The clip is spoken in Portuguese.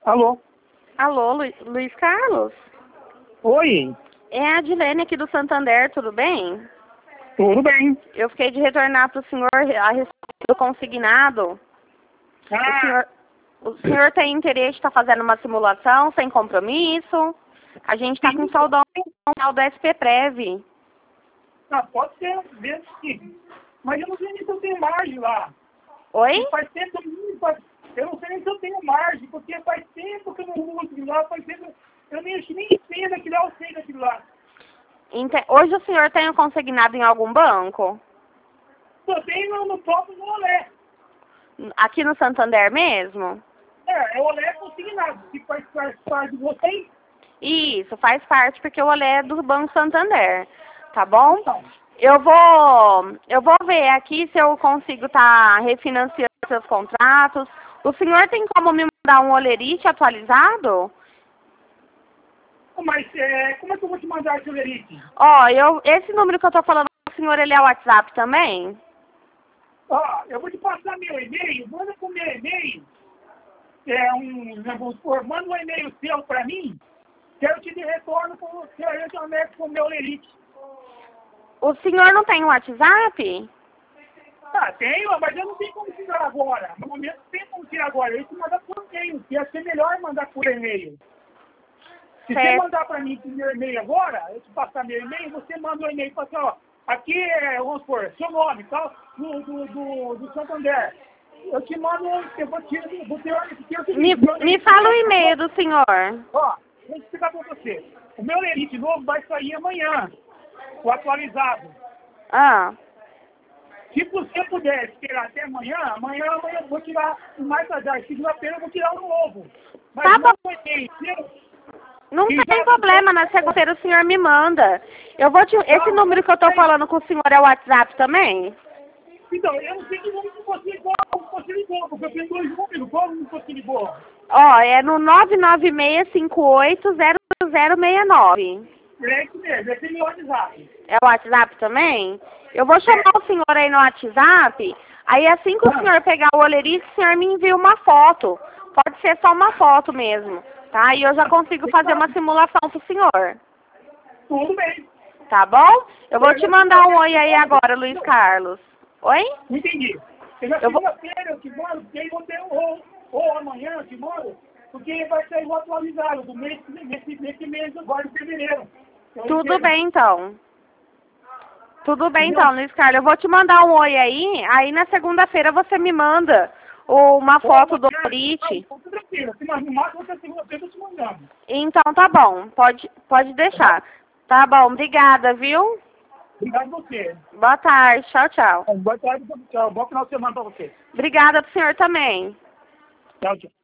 Alô? Alô, Luiz Carlos? Oi, É a Adilene aqui do Santander, tudo bem? tudo bem? Eu fiquei de retornar para o senhor a respeito do consignado. Ah, O senhor tem interesse em estar fazendo uma simulação sem compromisso? A gente está com saudão do SPPrev. pode ser, mesmo sim. Mas eu não sei nem se eu tenho margem lá. Oi? Faz tempo que eu não sei nem se eu tenho margem, porque faz tempo que eu não uso aquilo lá, faz tempo, eu nem sei daquilo lá, eu sei daquilo lá. Hoje o senhor tem um consignado em algum banco? Eu tenho no próprio no Olé. Aqui no Santander mesmo? É o Olé consignado, que faz parte de vocês. Isso, faz parte porque o Olé é do Banco Santander, tá bom? Então, Eu vou ver aqui se eu consigo estar refinanciando seus contratos. O senhor tem como me mandar um olerite atualizado? mas como é que eu vou te mandar esse olerite? Ó, esse número que eu tô falando com o senhor, ele é o WhatsApp também? Ó, eu vou te passar meu e-mail, manda pro meu e-mail, vamos supor, manda um e-mail seu para mim, que eu te dê retorno com que eu te anexo com o meu olerite. O senhor não tem WhatsApp? Ah, tenho, mas eu não tenho como tirar agora. No momento não tem como tirar agora. Eu te mandar por e-mail, que ia ser melhor mandar por e-mail. Se você Certo. mandar para mim por meu e-mail agora, eu te passar meu e-mail, você manda um e-mail para assim, ó, aqui vamos supor, seu nome, tal, do Santander. Eu te mando, eu vou ter Me fala o e-mail do senhor. Ó, vou explicar para você. O meu olerite novo vai sair amanhã, o atualizado. Ah, Se você puder esperar até amanhã eu vou tirar o mais tardar. Segunda-feira eu vou tirar o novo. Mas tá bom. não foi bem. Não tem problema, na segunda-feira o senhor me manda. Esse número que eu tô falando com o senhor é o WhatsApp também? Então, eu não sei que número que você ligou, porque eu tenho dois números. Qual número que você ligou? Ó, é no 996580069. É isso mesmo, esse é meu WhatsApp. É o WhatsApp também? Eu vou chamar o senhor aí no WhatsApp. Aí assim que o senhor pegar o olerite, o senhor me envia uma foto. Pode ser só uma foto mesmo, tá? E eu já consigo fazer uma simulação pro senhor. Tudo bem. Tá bom? Eu vou te mandar um oi aí agora, Luiz Carlos. Oi? Entendi. Na segunda-feira eu te mando, porque aí eu tenho, ou amanhã eu te mando, porque vai sair o atualizado do mês, nesse mês agora de fevereiro. Tudo bem então. Tudo bem Entendeu? então, Luiz Carlos. Eu vou te mandar um oi aí na segunda-feira você me manda uma foto do olerite. Tranquilo, se mais no máximo até segunda-feira eu tô te mandando. Então tá bom, pode deixar. Tá bom, obrigada, viu? Obrigado a você. Boa tarde, tchau, tchau. Boa tarde, tchau. Bom final de semana pra você. Obrigada pro senhor também. Tchau, tchau.